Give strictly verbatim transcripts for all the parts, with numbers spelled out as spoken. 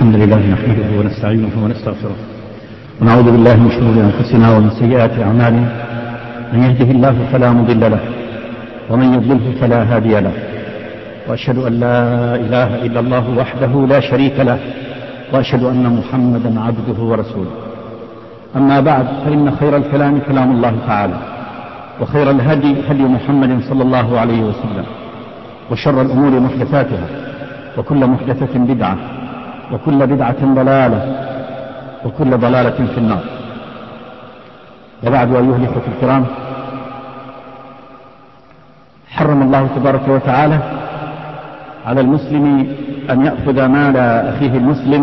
الحمد لله نحمده ونستعينه ونستغفره ونعوذ بالله من شرور أنفسنا ومن سيئات أعمالنا. من يهده الله فلا مضل له ومن يضلله فلا هادي له، وأشهد أن لا إله إلا الله وحده لا شريك له، وأشهد أن محمدا عبده ورسوله. أما بعد، فإن خير الكلام كلام الله تعالى، وخير الهدي هدي محمد صلى الله عليه وسلم، وشر الأمور محدثاتها، وكل محدثة بدعة، وكل بدعة ضلالة، وكل ضلالة في النار. وبعد، أيها الإخوة الكرام، حرم الله تبارك وتعالى على المسلم أن يأخذ مال أخيه المسلم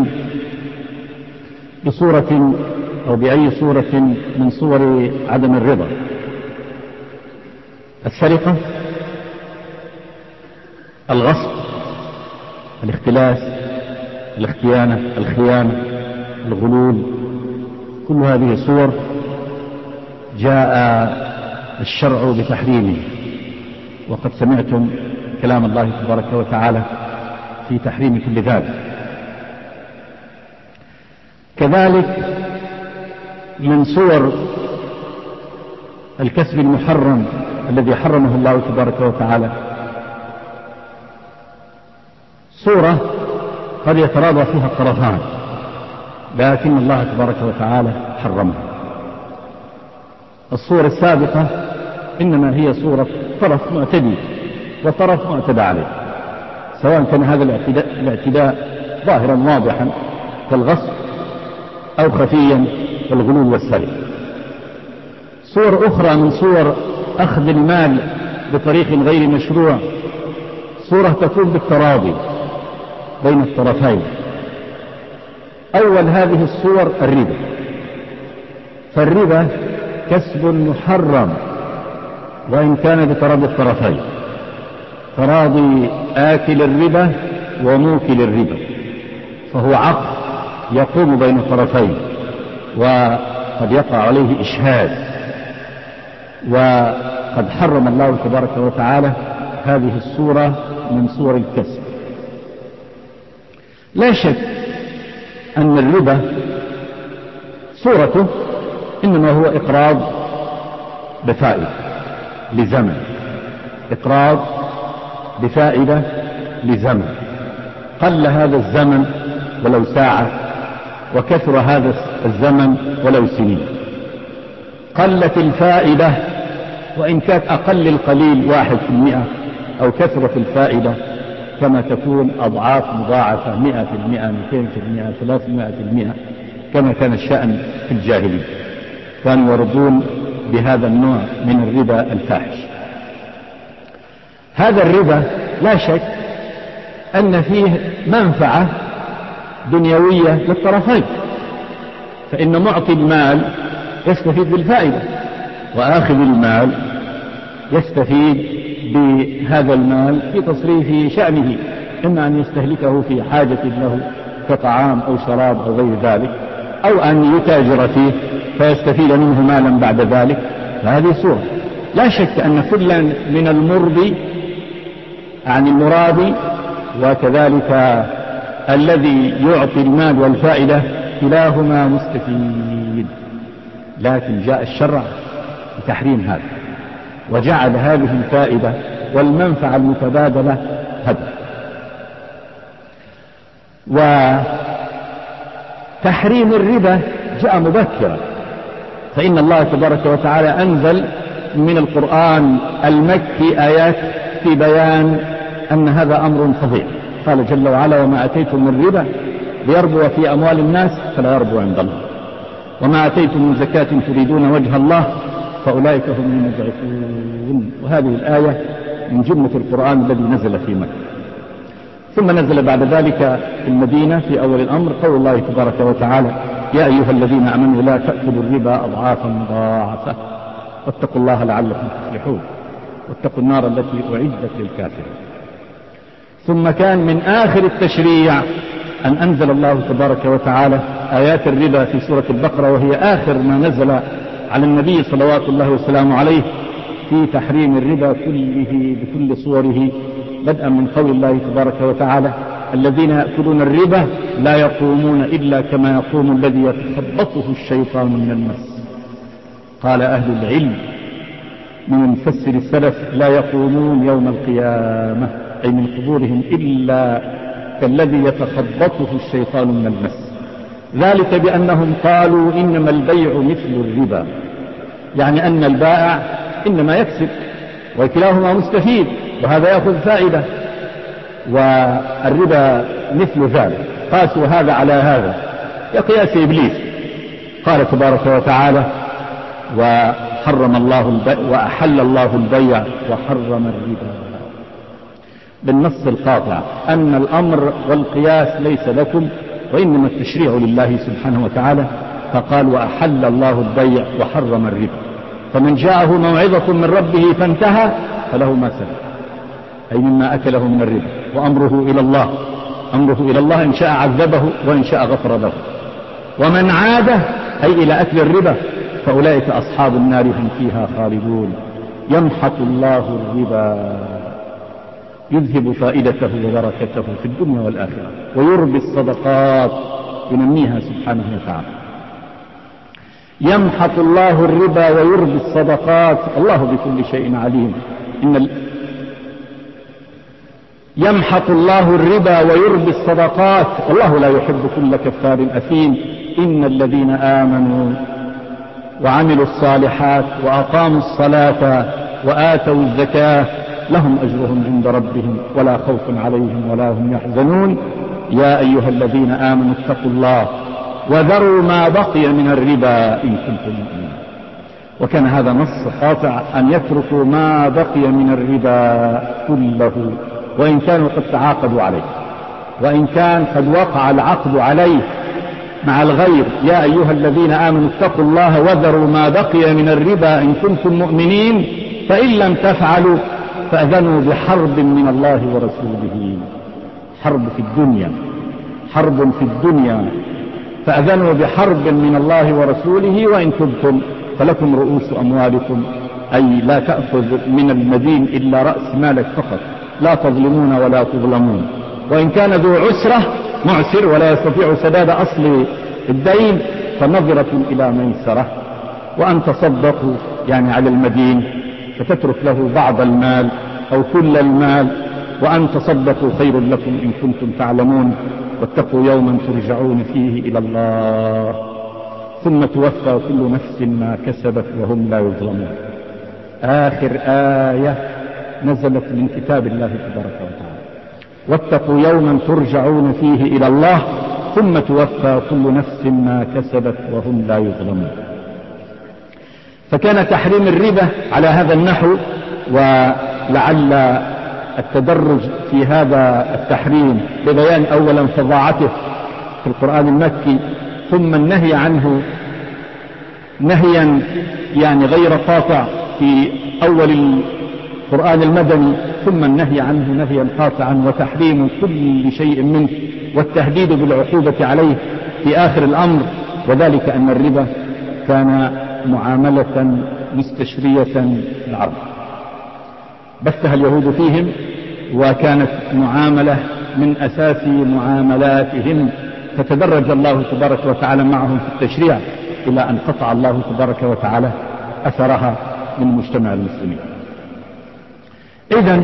بصورة أو بأي صورة من صور عدم الرضا. السرقة، الغصب، الاختلاس، الاختيانة، الخيانة، الغلول، كل هذه صور جاء الشرع بتحريمه، وقد سمعتم كلام الله تبارك وتعالى في تحريم كل ذلك. كذلك من صور الكسب المحرم الذي حرمه الله تبارك وتعالى صورة قد يتراضى فيها الطرفان، لكن الله تبارك وتعالى حرمها. الصورة السابقة إنما هي صورة طرف معتدي وطرف معتدى عليه، سواء كان هذا الاعتداء, الاعتداء ظاهرا واضحا كالغصب، أو خفيا كالغلول والسرقة. صور أخرى من صور أخذ المال بطريق غير مشروع، صورة تكون بالتراضي بين الطرفين. أول هذه الصور الربا، فالربا كسب محرم وإن كان بتراضي الطرفين، تراضي آكل الربا وموكل الربا، فهو عقد يقوم بين الطرفين، وقد يقع عليه إشهاد. وقد حرم الله تبارك وتعالى هذه الصورة من صور الكسب. لا شك أن الربا صورته إنما هو إقراض بفائدة لزمن، إقراض بفائدة لزمن، قل هذا الزمن ولو ساعة، وكثر هذا الزمن ولو سنين. قلت الفائدة وإن كانت أقل القليل واحد في المئة، أو كثرت الفائدة كما تكون أضعاف مضاعفة، مئة في المئة، مئتين في المئة، ثلاثمائة في المئة، كما كان الشأن في الجاهلية، كانوا يرضون بهذا النوع من الربا الفاحش. هذا الربا لا شك أن فيه منفعة دنيوية للطرفين، فإن معطي المال يستفيد بالفائدة، وآخذ المال يستفيد بهذا المال في تصريف شأنه، إما أن يستهلكه في حاجة له كطعام أو شراب أو غير ذلك، أو أن يتاجر فيه فيستفيد منه مالا بعد ذلك. فهذه صورة. لا شك أن كلا من المرضي عن المرابي، وكذلك الذي يعطي المال والفائدة، كلاهما مستفيد، لكن جاء الشرع بتحريم هذا، وجعل هذه الفائدة والمنفعة المتبادلة هدف. وتحريم الربا جاء مبكرا، فإن الله تبارك وتعالى أنزل من القرآن المكي آيات في بيان أن هذا أمر فظيع. قال جل وعلا: وما أتيتم من ربا ليربو في أموال الناس فلا يربو عند الله، وما أتيتم من زكاة تريدون وجه الله فأولئك هم المضعفون. وهذه الآية من جملة القرآن الذي نزل في مكة. ثم نزل بعد ذلك في المدينة في أول الأمر قول الله تبارك وتعالى: يا أيها الذين آمنوا لا تأكلوا الربا أضعافا مضاعفة واتقوا الله لعلكم تفلحون، واتقوا النار التي أعدت للكافرين. ثم كان من آخر التشريع أن أنزل الله تبارك وتعالى آيات الربا في سورة البقرة، وهي آخر ما نزل على النبي صلوات الله وسلامه عليه في تحريم الربا كله بكل صوره، بدءا من قول الله تبارك وتعالى: الذين يأكلون الربا لا يقومون إلا كما يقوم الذي يتخبطه الشيطان من المس. قال أهل العلم من مفسر السلف لا يقومون يوم القيامة أي من قبورهم إلا كالذي يتخبطه الشيطان من المس، ذلك بأنهم قالوا إنما البيع مثل الربا، يعني أن البائع إنما يكسب وكلاهما مستفيد، وهذا يأخذ فائدة، والربا مثل ذلك. قاسوا هذا على هذا كقياس إبليس. قال تبارك وتعالى وحرم الله البيع وأحل الله البيع وحرم الربا، بالنص القاطع أن الأمر والقياس ليس لكم وإنما التشريع لله سبحانه وتعالى، فقال وأحل الله البيع وحرم الربا، فمن جاءه موعظة من ربه فانتهى فله ما سلف، أي مما أكله من الربا، وأمره إلى الله، أمره إلى الله إن شاء عذبه وإن شاء غفر له. ومن عاد أي إلى أكل الربا فأولئك أصحاب النار هم فيها خالدون. يمحق الله الربا يذهب فائدته وبركته في الدنيا والآخرة ويربي الصدقات ينميها سبحانه وتعالى. يمحق الله الربا ويربي الصدقات، الله بكل شيء عليم. إن ال... يمحق الله الربا ويربي الصدقات والله لا يحب كل كفار أثيم. إن الذين آمنوا وعملوا الصالحات وأقاموا الصلاة وآتوا الزكاة لهم أجرهم عند ربهم ولا خوف عليهم ولا هم يحزنون. يا أيها الذين آمنوا اتقوا الله وذروا ما بقي من الربا إن كنتم مؤمنين. وكان هذا نص قاطع أن يتركوا ما بقي من الربا كله وإن كانوا قد تعاقدوا عليه، وإن كان قد وقع العقد عليه مع الغير. يا أيها الذين آمنوا اتقوا الله وذروا ما بقي من الربا إن كنتم مؤمنين فإن لم تفعلوا فأذنوا بحرب من الله ورسوله. حرب في الدنيا، حرب في الدنيا، فأذنوا بحرب من الله ورسوله وإن تبتم فلكم رؤوس أموالكم، أي لا تأخذ من المدين إلا رأس مالك فقط، لا تظلمون ولا تظلمون. وإن كان ذو عسرة معسر ولا يستطيع سداد أصل الدين فنظرة إلى ميسرة. وأن تصدقوا يعني على المدين فتترك له بعض المال أو كل المال، وأن تصدقوا خير لكم إن كنتم تعلمون. واتقوا يوما ترجعون فيه إلى الله ثم توفى كل نفس ما كسبت وهم لا يظلمون. آخر آية نزلت من كتاب الله تبارك وتعالى. واتقوا يوما ترجعون فيه إلى الله ثم توفى كل نفس ما كسبت وهم لا يظلمون. فكان تحريم الربا على هذا النحو، ولعل التدرج في هذا التحريم ببيان أولا فظاعته في القرآن المكي، ثم النهي عنه نهيا يعني غير قاطع في أول القرآن المدني، ثم النهي عنه نهيا قاطعا وتحريم كل شيء منه والتهديد بالعقوبة عليه في آخر الأمر. وذلك أن الربا كان معاملة مستشرية العرب بثها اليهود فيهم، وكانت معاملة من أساس معاملاتهم، فتدرج الله تبارك وتعالى معهم في التشريع إلى أن قطع الله تبارك وتعالى أثرها من مجتمع المسلمين. إذن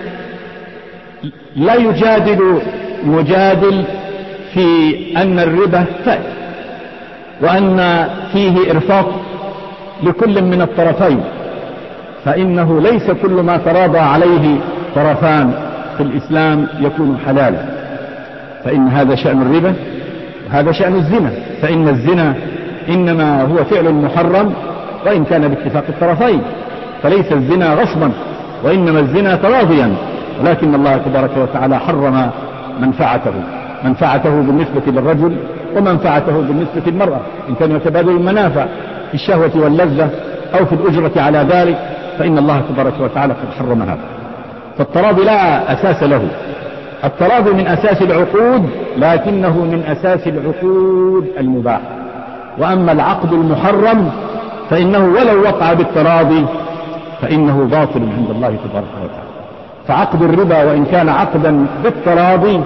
لا يجادل مجادل في أن الربا فائدة وأن فيه إرفاق لكل من الطرفين، فإنه ليس كل ما تراضى عليه طرفان في الإسلام يكون حلالا، فإن هذا شأن الربا وهذا شأن الزنا، فإن الزنا إنما هو فعل محرم وإن كان باتفاق الطرفين، فليس الزنا غصبا وإنما الزنا تراضيا، ولكن الله تبارك وتعالى حرم منفعته منفعته بالنسبة للرجل ومنفعته بالنسبة للمرأة إن كانوا يتبادلوا المنافع في الشهوة واللذة أو في الأجرة على ذلك، فإن الله تبارك وتعالى قد حرم هذا. فالتراضي لا أساس له، التراضي من أساس العقود لكنه من أساس العقود المباح، وأما العقد المحرم فإنه ولو وقع بالتراضي فإنه باطل عند الله تبارك وتعالى. فعقد الربا وإن كان عقدا بالتراضي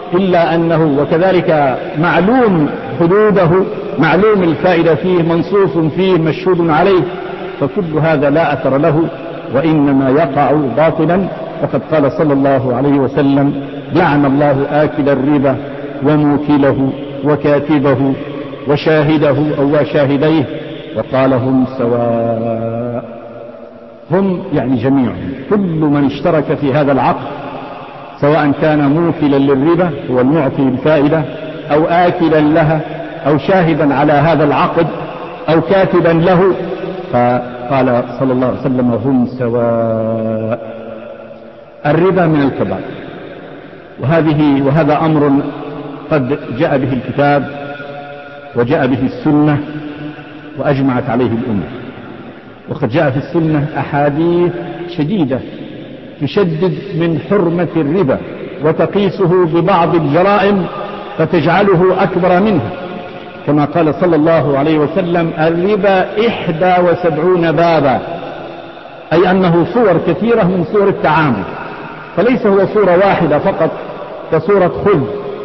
إلا أنه وكذلك معلوم حدوده، معلوم الفائدة فيه، منصوص فيه، مشهود عليه، فكل هذا لا أثر له وإنما يقع باطلا. وقد قال صلى الله عليه وسلم: لعن الله آكل الربا وموكله وكاتبه وشاهده أو وشاهديه، وقال: هم سواء. هم يعني جميعهم، كل من اشترك في هذا العقد، سواء كان موكلا للربا هو المعطي الفائدة، أو آكلا لها، أو شاهدا على هذا العقد، أو كاتبا له، فقال صلى الله عليه وسلم: هم سواء. الربا من الكبائر، وهذه وهذا أمر قد جاء به الكتاب وجاء به السنة وأجمعت عليه الأمة. وقد جاء في السنة أحاديث شديدة تشدد من حرمة الربا وتقيسه ببعض الجرائم فتجعله أكبر منها، كما قال صلى الله عليه وسلم: الربا إحدى وسبعون بابا، أي أنه صور كثيرة من صور التعامل، فليس هو صورة واحدة فقط كصورة خذ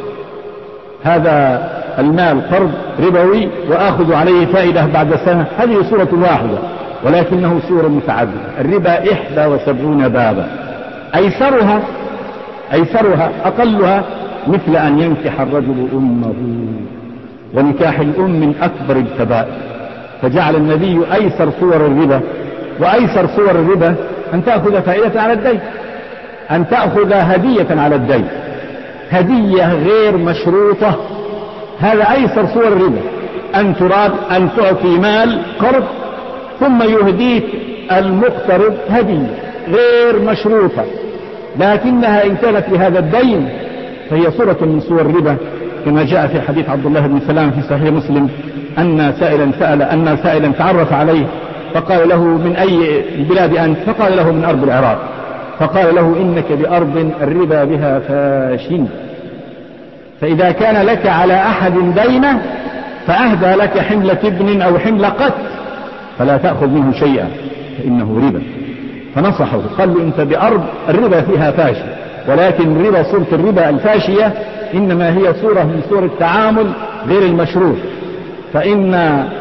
هذا المال قرض ربوي وآخذ عليه فائدة بعد سنة، هذه صورة واحدة، ولكنه صورة متعددة. الربا إحدى وسبعون بابا، أيسرها أيسرها أقلها مثل أن ينكح الرجل أمه، ونكاح الأم من أكبر الكبائر، فجعل النبي أيسر صور الربا وأيسر صور الربا أن تأخذ فائدة على الدين، أن تأخذ هدية على الدين، هدية غير مشروطة، هذا أيسر صور الربا، أن تراد أن تعطي مال قرض ثم يهديك المقترض هدية غير مشروطة، لكنها إن كانت لهذا الدين فهي صورة من صور الربا، كما جاء في حديث عبد الله بن سلام في صحيح مسلم أن سائلا سأل أن سائلا تعرف عليه فقال له: من أي البلاد أنت؟ فقال له: من أرض العراق. فقال له: إنك بأرض الربا بها فاشٍ، فإذا كان لك على أحد دينه فأهدى لك حملة ابن أو حمل قط فلا تأخذ منه شيئا فإنه ربا. فنصحه، قال له: أنت بأرض الربا فيها فاشي، ولكن الربا صورة الربا الفاشية إنما هي صورة من صور التعامل غير المشروط، فإن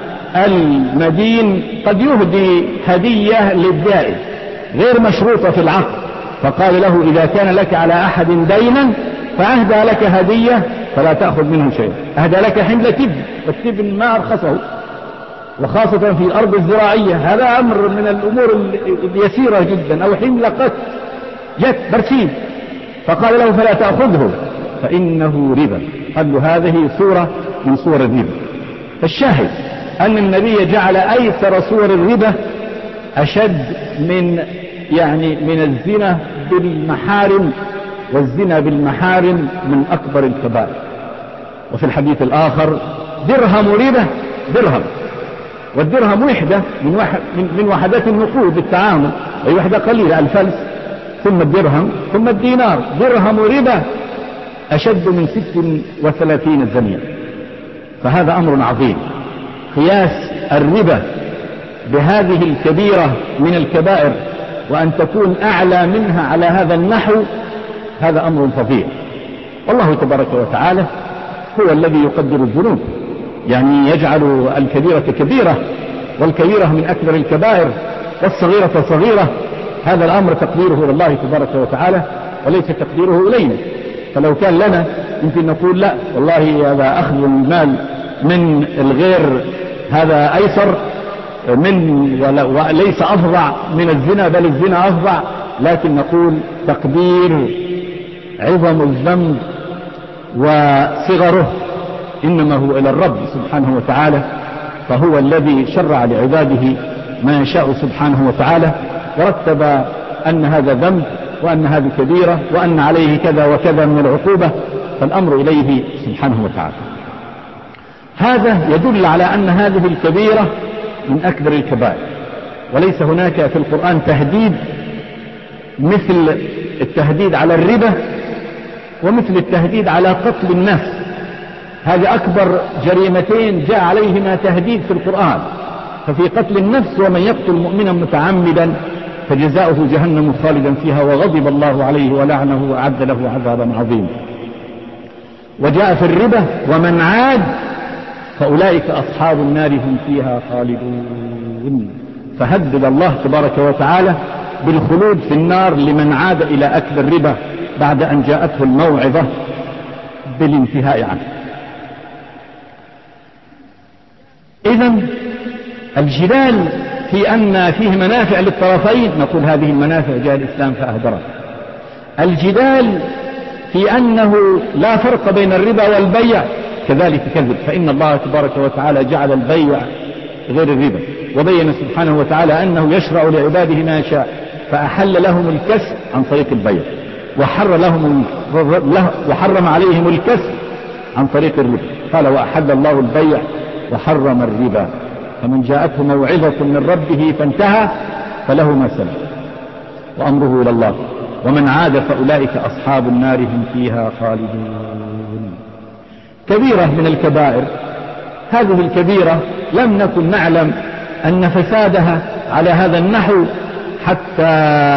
المدين قد يهدي هدية للدائن غير مشروطة في العقد، فقال له: إذا كان لك على أحد دينا فأهدى لك هدية فلا تأخذ منه شيء. أهدى لك حملة تبن، والتبن ما أرخصه، وخاصة في الأرض الزراعية، هذا أمر من الأمور اليسيرة جدا، أو حمل قط جت برسيم، فقال له: فلا تأخذه فإنه ربا. قال له: هذه صورة من صور الربا. فالشاهد أن النبي جعل أيسر صور الربا أشد من يعني من الزنا بالمحارم، والزنا بالمحارم من أكبر الكبائر. وفي الحديث الآخر: درهم ربا درهم، والدرهم وحدة من, وح من وحدات النقود بالتعامل، أي وحدة قليلة، الفلس ثم الدرهم ثم الدينار. درهم ربا أشد من ست وثلاثين زنية، فهذا أمر عظيم. قياس الربا بهذه الكبيرة من الكبائر وأن تكون أعلى منها على هذا النحو، هذا أمر فظيع. والله تبارك وتعالى هو الذي يقدر الذنوب، يعني يجعل الكبيرة كبيرة والكبيرة من أكبر الكبائر والصغيرة صغيرة. هذا الأمر تقديره إلى الله تبارك وتعالى وليس تقديره إلينا. فلو كان لنا يمكن نقول: لا والله هذا أخذ المال من الغير هذا أيسر من وليس أفظع من الزنا، بل الزنا أفظع. لكن نقول تقدير عظم الذنب وصغره إنما هو إلى الرب سبحانه وتعالى، فهو الذي شرع لعباده ما يشاء سبحانه وتعالى، ورتب أن هذا ذنب وأن هذه كبيرة وأن عليه كذا وكذا من العقوبة، فالأمر إليه سبحانه وتعالى. هذا يدل على أن هذه الكبيرة من أكبر الكبائر، وليس هناك في القرآن تهديد مثل التهديد على الربا ومثل التهديد على قتل النفس. هذه أكبر جريمتين جاء عليهما تهديد في القرآن. ففي قتل النفس: ومن يقتل مؤمنا متعمدا فجزاؤه جهنم خالدا فيها وغضب الله عليه ولعنه وأعد له عذابا عظيما. وجاء في الربا ومن عاد فأولئك أصحاب النار هم فيها خالدون. فهدد الله تبارك وتعالى بالخلود في النار لمن عاد إلى أكل الربا بعد أن جاءته الموعظة بالانتهاء عنه. إذن الجدال في أن فيه منافع للطرفين، نقول هذه المنافع جاء الإسلام فأهدرها. الجدال في أنه لا فرق بين الربا والبيع كذلك كذب، فإن الله تبارك وتعالى جعل البيع غير الربا، وبين سبحانه وتعالى أنه يشرع لعباده ما يشاء، فأحل لهم الكسب عن طريق البيع وحر لهم وحرم عليهم الكسب عن طريق الربا. قال وأحل الله البيع وحرم الربا، فمن جاءته موعظة من ربه فانتهى فله ما سلف وأمره إلى الله، ومن عاد فأولئك أصحاب النار هم فيها خالدون. كبيرة من الكبائر، هذه الكبيرة لم نكن نعلم أن فسادها على هذا النحو حتى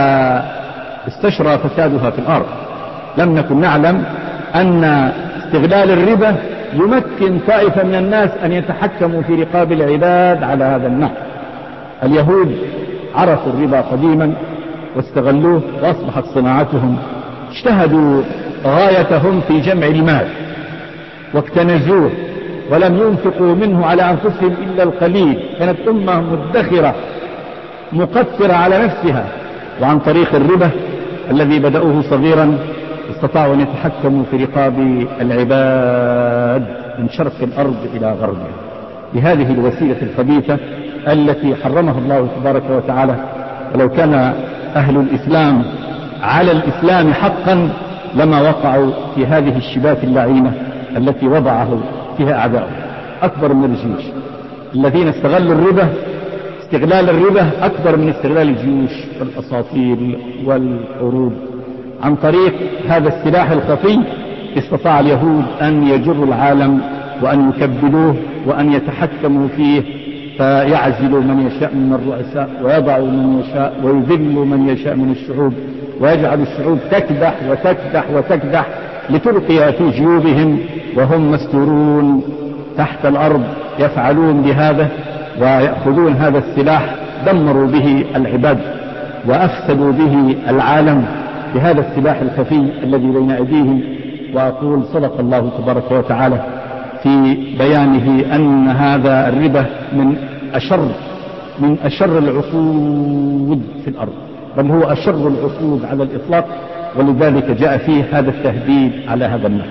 استشرى فسادها في الأرض. لم نكن نعلم أن استغلال الربا يمكن طائفة من الناس أن يتحكموا في رقاب العباد على هذا النحو. اليهود عرفوا الربا قديما واستغلوه، وأصبحت صناعتهم، اجتهدوا غايتهم في جمع المال واكتنزوه ولم ينفقوا منه على أنفسهم إلا القليل. كانت أمة مدخرة مقترة على نفسها، وعن طريق الربا الذي بدأوه صغيرا استطاعوا أن يتحكموا في رقاب العباد من شرق الأرض إلى غربها بهذه الوسيلة الخبيثة التي حرمها الله تبارك وتعالى. ولو كان أهل الإسلام على الإسلام حقا لما وقعوا في هذه الشباك اللعينة التي وضعه فيها أعداؤه. أكبر من الجيوش الذين استغلوا الربا، استغلال الربا أكبر من استغلال الجيوش والأساطيل والحروب. عن طريق هذا السلاح الخفي استطاع اليهود أن يجروا العالم وأن يكبلوه وأن يتحكموا فيه، فيعزلوا من يشاء من الرؤساء ويضعوا من يشاء ويذلوا من يشاء من الشعوب، ويجعل الشعوب تكدح وتكدح وتكدح لتلقي في جيوبهم وهم مستورون تحت الأرض. يفعلون بهذا ويأخذون هذا السلاح، دمروا به العباد وأفسدوا به العالم بهذا السلاح الخفي الذي بين أيديهم. وأقول صدق الله تبارك وتعالى في بيانه أن هذا الربا من أشر من أشر العقود في الأرض، بل هو أشر العقود على الإطلاق، ولذلك جاء فيه هذا التهديد على هذا النحو.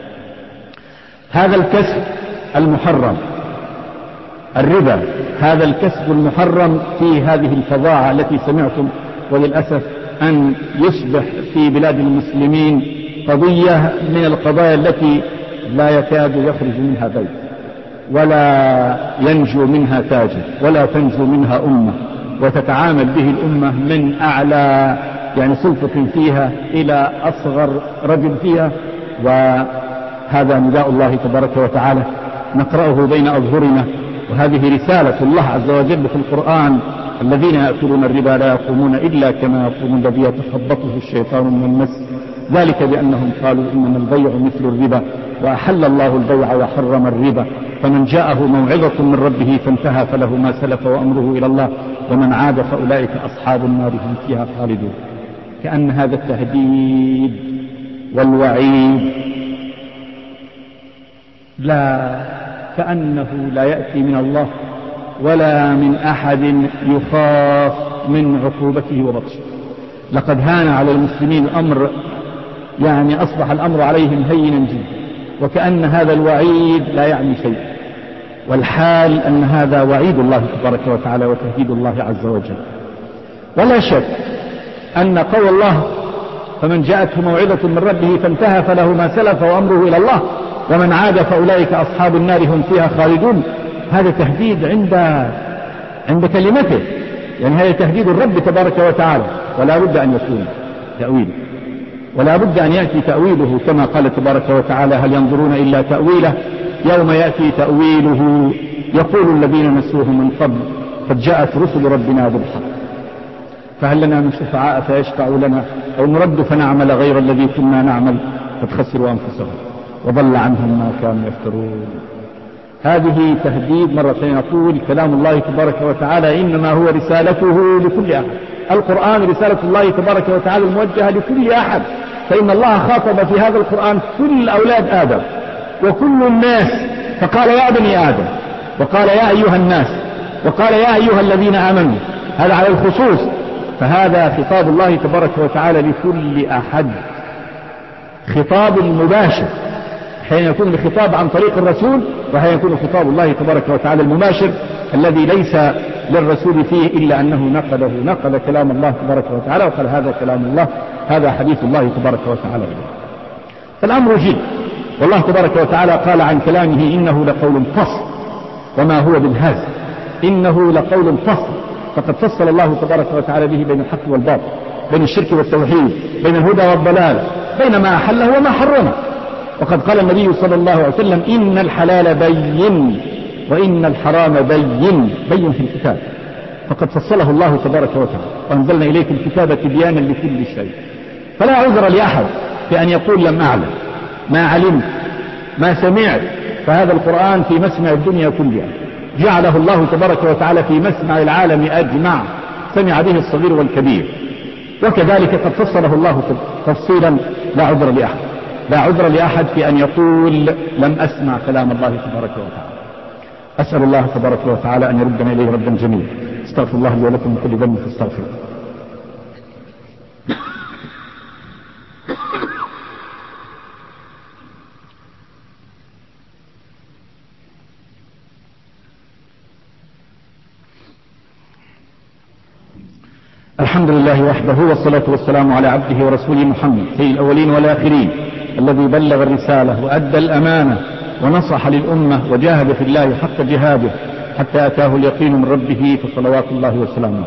هذا الكسب المحرم الربا، هذا الكسب المحرم في هذه الفظاعة التي سمعتم، وللأسف أن يصبح في بلاد المسلمين قضية من القضايا التي لا يكاد يخرج منها بيت ولا ينجو منها تاجر ولا تنجو منها أمة، وتتعامل به الأمة من أعلى يعني سلطة فيها إلى أصغر رجل فيها. وهذا نداء الله تبارك وتعالى نقرأه بين أظهرنا، وهذه رسالة الله عز وجل في القرآن: الذين يأكلون الربا لا يقومون إلا كما يقوم الذي يتخبطه الشيطان من المس، ذلك بأنهم قالوا إنما البيع مثل الربا وأحل الله البيع وحرم الربا، فمن جاءه موعظة من ربه فانتهى فله ما سلف وأمره إلى الله، ومن عاد فأولئك أصحاب النار هم فيها خالدون. كأن هذا التهديد والوعيد لا كأنه لا يأتي من الله ولا من أحد يخاف من عقوبته وبطشه. لقد هان على المسلمين الأمر، يعني أصبح الأمر عليهم هينا جدا، وكأن هذا الوعيد لا يعني شيء، والحال أن هذا وعيد الله تبارك وتعالى وتهديد الله عز وجل. ولا شك أن قول الله: فمن جاءته موعظة من ربه فانتهى فله ما سلف وأمره إلى الله ومن عاد فأولئك أصحاب النار هم فيها خالدون، هذا تهديد عند عند كلمته، يعني هذا تهديد الرب تبارك وتعالى، ولا بد أن يكون تأويله، ولا بد أن يأتي تأويله كما قال تبارك وتعالى: هل ينظرون إلا تأويله يوم يأتي تأويله يقول الذين نسوه من قبل قد جاءت رسل ربنا بالحق فهل لنا من شفعاء فيشفعوا لنا أو نرد فنعمل غير الذي كنا نعمل قد خسروا أنفسهم وضل عنهم ما كانوا يفترون. هذه تهديد مرة ثانية. نقول كلام الله تبارك وتعالى إنما هو رسالته لكل أحد. القرآن رسالة الله تبارك وتعالى الموجهة لكل أحد، فإن الله خاطب في هذا القرآن كل أولاد آدم وكل الناس، فقال يا بني آدم، وقال يا أيها الناس، وقال يا أيها الذين آمنوا، هذا على الخصوص. فهذا خطاب الله تبارك وتعالى لكل أحد، خطاب مباشر، حين يكون الخطاب عن طريق الرسول، وحين يكون خطاب الله تبارك وتعالى المباشر الذي ليس للرسول فيه إلا أنه نقله نقل كلام الله تبارك وتعالى وقال هذا كلام الله، هذا حديث الله تبارك وتعالى. فالأمر جد، والله تبارك وتعالى قال عن كلامه إنه لقول فصل وما هو بالهزل، إنه لقول فصل. فقد فصل الله تبارك وتعالى به بين الحق والباطل، بين الشرك والتوحيد، بين الهدى والضلال، بين ما أحله وما حرمه. وقد قال النبي صلى الله عليه وسلم إن الحلال بين وإن الحرام بين بين في الكتاب. فقد فصله الله تبارك وتعالى، وأنزلنا إليك الكتاب تبيانا لكل شيء. فلا عذر لأحد بأن يقول لم أعلم، ما علمت، ما سمعت. فهذا القرآن في مسمع الدنيا كلها، جعله الله تبارك وتعالى في مسمع العالم أجمع، سمع به الصغير والكبير. وكذلك قد فصله الله تفصيلا لا عذر لأحد، لا عذر لأحد في أن يقول لم أسمع كلام الله تبارك وتعالى. أسأل الله تبارك وتعالى أن يردنا إليه ردا جميلا. استغفر الله لي ولكم من كل ذنب فاستغفروه. الحمد لله وحده، والصلاة والسلام على عبده ورسوله محمد سيد الأولين والآخرين، الذي بلغ الرسالة وأدى الأمانة ونصح للأمة وجاهد في الله حق جهاده حتى أتاه اليقين من ربه، فصلوات الله وسلامه.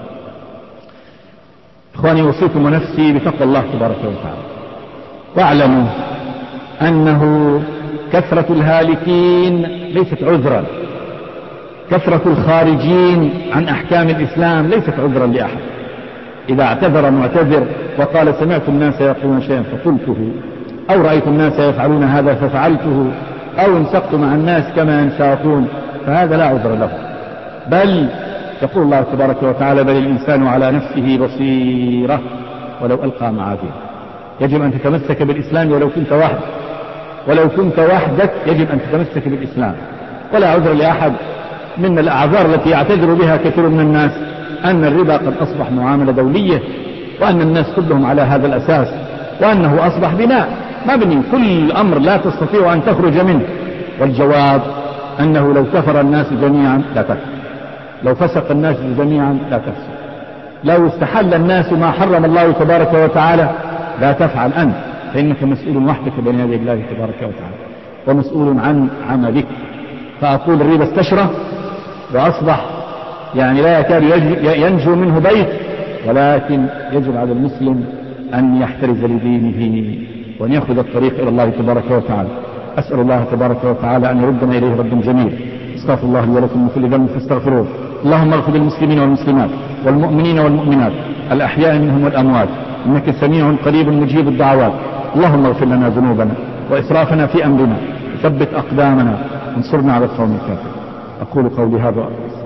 إخواني، أوصيكم ونفسي بتقوى الله تبارك وتعالى، واعلموا أنه كثرة الهالكين ليست عذرا، كثرة الخارجين عن أحكام الإسلام ليست عذرا لأحد. إذا اعتذر معتذر وقال سمعت الناس يقولون شيئا فقلته، أو رأيت الناس يفعلون هذا ففعلته، أو انسقت مع الناس كما ينساقون، فهذا لا عذر له. بل يقول الله تبارك وتعالى بل الإنسان على نفسه بصيرة ولو ألقى معاذيره. يجب أن تتمسك بالإسلام ولو كنت وحدك، ولو كنت وحدك يجب أن تتمسك بالإسلام. ولا عذر لأحد. من الأعذار التي يعتذر بها كثير من الناس أن الربا قد أصبح معاملة دولية، وأن الناس كلهم على هذا الأساس، وأنه أصبح بناء ما بني كل أمر لا تستطيع أن تخرج منه. والجواب أنه لو كفر الناس جميعا لا تكفر، لو فسق الناس جميعا لا تفسق، لو استحل الناس ما حرم الله تبارك وتعالى لا تفعل أنت، فإنك مسؤول وحدك بين يدي الله تبارك وتعالى، ومسؤول عن عملك. فأقول الربا استشرى وأصبح يعني لا يكاد ينجو منه بيت، ولكن يجب على المسلم أن يحترز لدينه وأن يأخذ الطريق إلى الله تبارك وتعالى. أسأل الله تبارك وتعالى أن يردنا إليه ردا جميلا. استغفر الله لي ولكم من كل ذنب فاستغفروه. اللهم اغفر للمسلمين والمسلمات والمؤمنين والمؤمنات الأحياء منهم والأموات، إنك سميع قريب مجيب الدعوات. اللهم اغفر لنا ذنوبنا وإسرافنا في أمرنا، وثبت أقدامنا، وانصرنا على القوم الكافرين. أقول قولي هذا